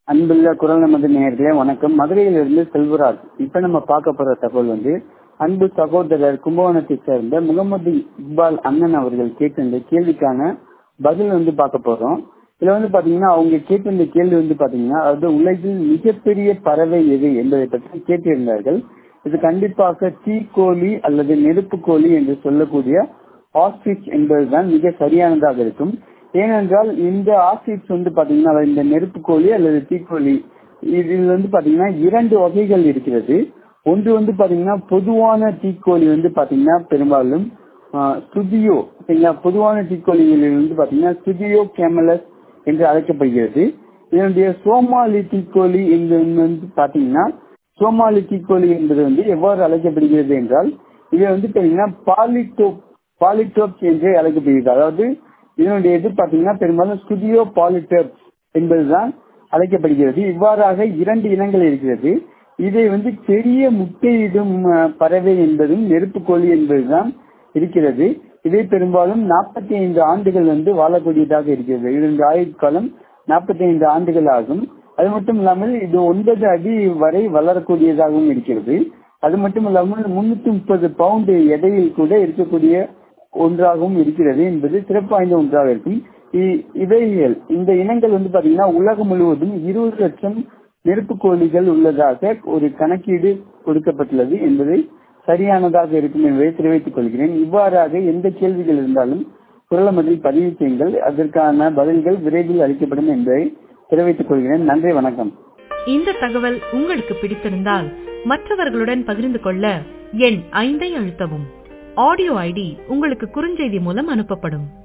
அன்புள்ள குரல் நமது நேயர்களே வணக்கம். மதுரையிலிருந்து செல்வராஜ். இப்ப நம்ம பார்க்க போற தகவல் அன்பு சகோதரர் கும்பகோணத்தை சேர்ந்த முகமது இக்பால் அண்ணன் அவர்கள் கேட்டிருந்த கேள்விக்கான பதில் பார்க்க போறோம். இதுல பாத்தீங்கன்னா அவங்க கேட்டிருந்த கேள்வி பாத்தீங்கன்னா அதாவது உலகில் மிகப்பெரிய பறவை எது என்பதை பற்றி கேட்டிருந்தார்கள். இது கண்டிப்பாக தீக்கோழி அல்லது நெருப்பு கோழி என்று சொல்லக்கூடிய ஆஸ்ட்ரிச் என்பதுதான் மிக சரியானதாக இருக்கும். ஏனென்றால் இந்த ஆஸ்ட்ரிச் பாத்தீங்கன்னா இந்த நெருப்பு கோழி அல்லது தீக்கோழி இதில் பாத்தீங்கன்னா இரண்டு வகைகள் இருக்கிறது. ஒன்று பாத்தீங்கன்னா பொதுவான தீக்கோழி பாத்தீங்கன்னா பெரும்பாலும் ஸ்டுடியோ பொதுவான தீக்கோழிகளில் பாத்தீங்கன்னா ஸ்டுடியோ கேமலஸ் என்று அழைக்கப்படுகிறது. இதனுடைய சோமாலி தீக்கோழி பாத்தீங்கன்னா சோமாலி தீக்கோழி என்பது எவ்வாறு அழைக்கப்படுகிறது என்றால் இது பாத்தீங்கன்னா பாலிடோப்ஸ் என்று அழைக்கப்படுகிறது. அதாவது இதனுடைய பாத்தீங்கன்னா பெரும்பாலும் ஸ்டுடியோ பாலிடோப்ஸ் என்பதுதான் அழைக்கப்படுகிறது. இவ்வாறாக இரண்டு இனங்கள் இருக்கிறது. இதை பெரிய முட்டையிடும் பறவை என்பதும் நெருப்பு கோழி என்பதுதான் இருக்கிறது. இதை பெரும்பாலும் 45 ஆண்டுகள் வாழக்கூடியதாக இருக்கிறது. இதனுடைய ஆயுட்காலம் 45 ஆண்டுகள் ஆகும். அது மட்டும் இல்லாமல் இது 9 அடி வரை வளரக்கூடியதாகவும் இருக்கிறது. அது மட்டும் இல்லாமல் 330 பவுண்டு எடையில் கூட இருக்கக்கூடிய ஒன்றாகவும் இருக்கிறது என்பது சிறப்பு வாய்ந்த ஒன்றாக இருக்கும். இந்த இனங்கள் பாத்தீங்கன்னா உலகம் முழுவதும் 20 லட்சம் நெருப்பு கோழிகள் உள்ளதாக ஒரு கணக்கீடு கொடுக்கப்பட்டுள்ளது என்பதை சரியானதாக இருக்கும் என்பதை தெரிவித்துக் கொள்கிறேன். இவ்வாறாக எந்த கேள்விகள் இருந்தாலும் குரலமதில் பதிவு செய்யுங்கள். அதற்கான பதில்கள் விரைவில் அளிக்கப்படும் என்பதை தெரிவித்துக் கொள்கிறேன். நன்றி, வணக்கம். இந்த தகவல் உங்களுக்கு பிடித்திருந்தால் மற்றவர்களுடன் பகிர்ந்து கொள்ள எண் 5 அழுத்தவும். ஆடியோ ஐடி உங்களுக்கு குறுஞ்செய்தி மூலம் அனுப்பப்படும்.